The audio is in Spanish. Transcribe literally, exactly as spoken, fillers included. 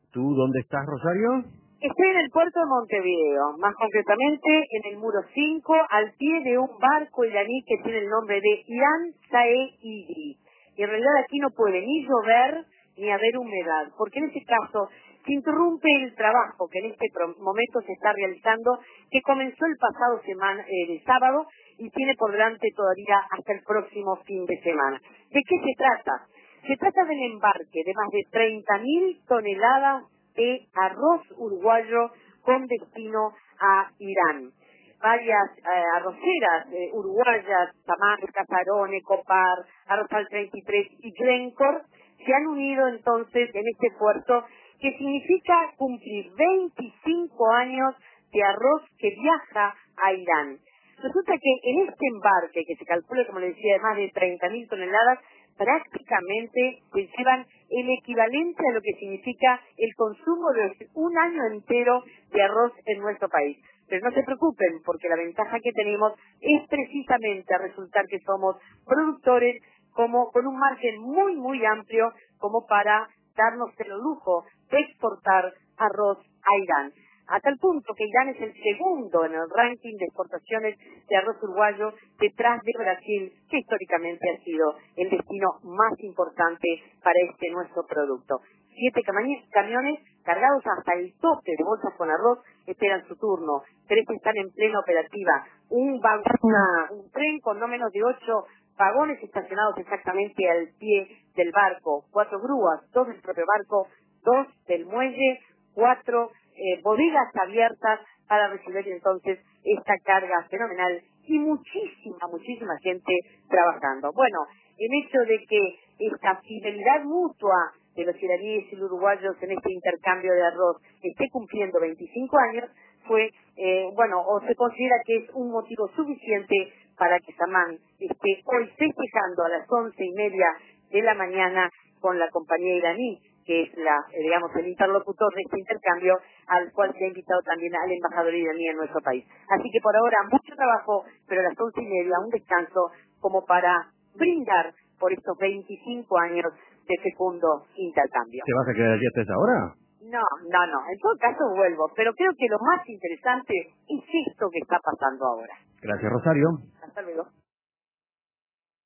¿Tú dónde estás, Rosario? Estoy en el puerto de Montevideo, más concretamente en el muro cinco, al pie de un barco iraní que tiene el nombre de Iran Saeidi. Y en realidad aquí no puede ni llover ni haber humedad, porque en ese caso se interrumpe el trabajo que en este momento se está realizando, que comenzó el pasado semana, eh, el sábado, y tiene por delante todavía hasta el próximo fin de semana. ¿De qué se trata? Se trata del embarque de más de treinta mil toneladas de arroz uruguayo con destino a Irán. Varias eh, arroceras eh, uruguayas, Tamar, Casarón, Ecopar, Arrozal treinta y tres y Glencore, se han unido entonces en este puerto que significa cumplir veinticinco años de arroz que viaja a Irán. Resulta que en este embarque, que se calcula, como le decía, de más de treinta mil toneladas, prácticamente se llevan el equivalente a lo que significa el consumo de un año entero de arroz en nuestro país. Pero no se preocupen, porque la ventaja que tenemos es precisamente a resultar que somos productores como con un margen muy, muy amplio como para darnos el lujo de exportar arroz a Irán. A tal punto que Irán es el segundo en el ranking de exportaciones de arroz uruguayo detrás de Brasil, que históricamente ha sido el destino más importante para este nuestro producto. Siete camiones cargados hasta el tope de bolsas con arroz esperan su turno. Tres están en plena operativa. Un, una, un tren con no menos de ocho vagones estacionados exactamente al pie del barco. Cuatro grúas, dos del propio barco, dos del muelle, cuatro eh, bodegas abiertas para recibir entonces esta carga fenomenal y muchísima, muchísima gente trabajando. Bueno, el hecho de que esta fidelidad mutua de los iraníes y los uruguayos en este intercambio de arroz esté cumpliendo veinticinco años fue, eh, bueno, o se considera que es un motivo suficiente para que Samán esté hoy festejando a las once y media de la mañana con la compañía iraní, que es la, eh, digamos, el interlocutor de este intercambio, al cual se ha invitado también al embajador iraní en nuestro país. Así que por ahora mucho trabajo, pero a las once y media un descanso como para brindar por estos veinticinco años de fecundo intercambio. ¿Te vas a quedar allí hasta esa hora? No, no, no, en todo caso vuelvo, pero creo que lo más interesante es esto que está pasando ahora. Gracias, Rosario. Hasta luego.